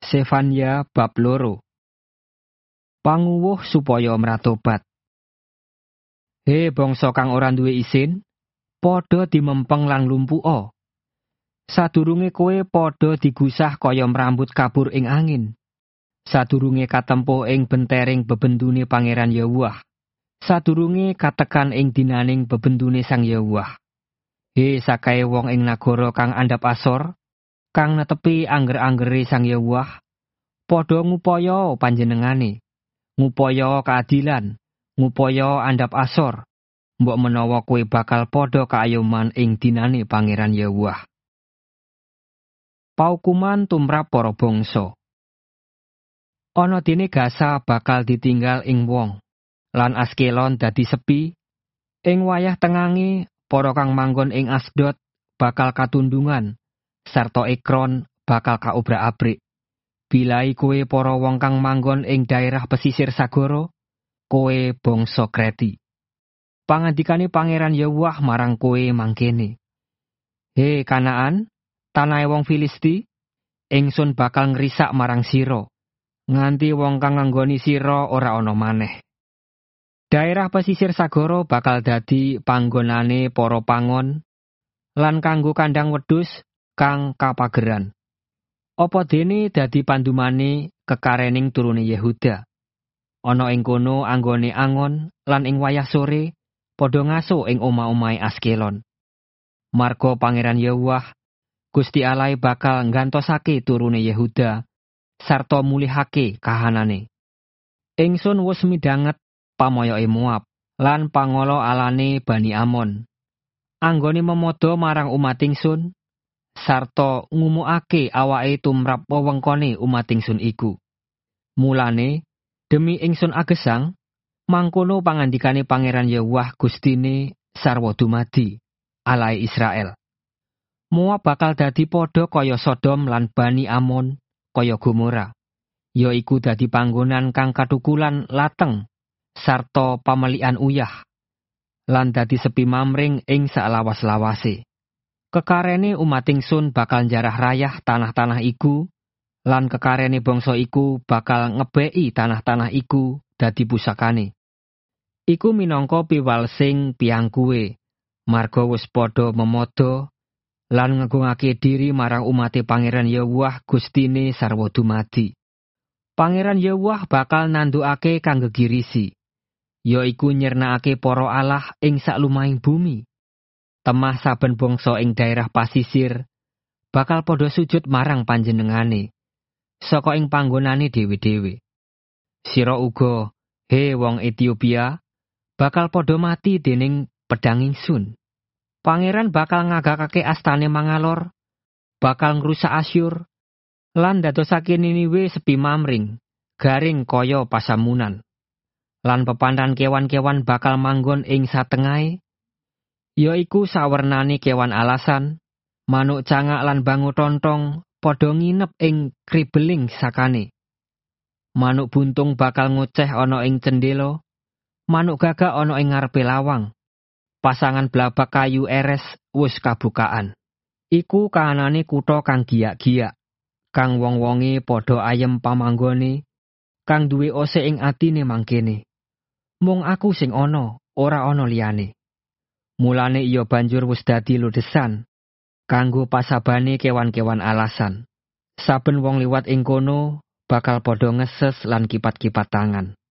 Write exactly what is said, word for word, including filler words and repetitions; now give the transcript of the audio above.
Sefania bab loro. Panguwuh supaya mratobat. He bangsa kang ora duwe isin, padha dimempeng lan lumpuha. Sadurunge kowe padha digusah kaya mrambut kabur ing angin. Sadurunge katempuh ing bentering bebendune Pangeran Yahweh. Sadurunge katekan ing dinaning bebendune Sang Yahweh. He sakae wong ing nagara kang andhap asor, kang netepi angger-anggere Sang Yahweh, padha ngupaya panjenengane, ngupaya keadilan, ngupaya andhap asor, mbok menawa kowe bakal padha kaayoman ing dinane Pangeran Yahweh. Paukuman tumrap para bangsa. Ana dene Gaza bakal ditinggal ing wong, lan Askelon dadi sepi. Ing wayah tengange para kang manggon ing Asdod bakal katundungan, sarta Ekron bakal kaobrak-abrik. Bilai kowe para wong kang manggon ing daerah pesisir sagara, kowe bangsa Kreti. Pangandikane Pangeran Yahweh marang kowe mangkene. He Kanaan, tanahe wong Filisti, ingsun bakal ngrisak marang sira, nganti wong kang nganggoni sira ora ana maneh. Daerah pesisir sagara bakal dadi panggonane para pangon, lan kanggo kandhang wedhus kang kapageran. Apa dene dadi pandumane kekarening turune Yehuda. Ana ing kono anggone angon lan ing wayah sore padha ngaso ing omah-omahe Askelon. Marga Pangeran Yahweh, Gusti Allah bakal nggantosake turune Yehuda sarta mulihake kahanane. Ingsun wis midhanget pamoyoke Moab lan pangala alane Bani Amon. Anggone memodo marang umat ingsun sarta ngumukake awake tumrap wewengkone umat ingsun iku. Mulane demi ingsun agesang, mangkono pangandikane Pangeran Yahweh Gustine sarwa dumadi, Allah Israel. Moab bakal dadi padha kaya Sodom lan Bani Amon kaya Gomora, yaiku dadi panggonan kang katukulan lateng sarta pamelikan uyah, lan dadi sepi mamring ing salawas-lawase. Kekarene umat ingsun bakal njarah rayah tanah-tanah iku, lan kekarene bangsa iku bakal ngebeki tanah-tanah iku dadi pusakane. Iku minangka piwalsing piangkuwe, marga wis padha memodo lan ngagungake diri marang umate Pangeran Yahweh Gustine sarwa dumadi. Pangeran Yahweh bakal nandukake kang gegirisi, yaiku nyernakake para allah ing saklumahing bumi. Temah saben bangsa ing daerah pasisir bakal padha sujud marang panjenengane saka ing panggonane dhewe-dhewe. Sira uga, he wong Etiopia, bakal padha mati dening pedang ingsun. Pangeran bakal ngagakake astane mangalor, bakal ngrusak Asyur, lan dadosake Niniwe sepi mamring, garing kaya pasamunan. Lan pepandan kewan-kewan bakal manggon ing satengahe, yaiku sawernane kewan alasan, manuk cangak lan bangu tontong padha nginep ing kribeling sakane. Manuk buntung bakal ngoceh ana ing cendela, manuk gagak ana ing ngarepe lawang. Pasangan blabak kayu eres wis kabukaan. Iku kahanane kutha kang giyak-giyak, kang wong-wonge padha ayem pamanggone, kang duwe ose ing atine mangkene. Mung aku sing ana, ora ana liyane. Mulane iya banjur wis dadi ludesan kanggo pasabane kewan-kewan alasan. Saben wong liwat ing kono bakal padha ngeses lan kipat-kipat tangan.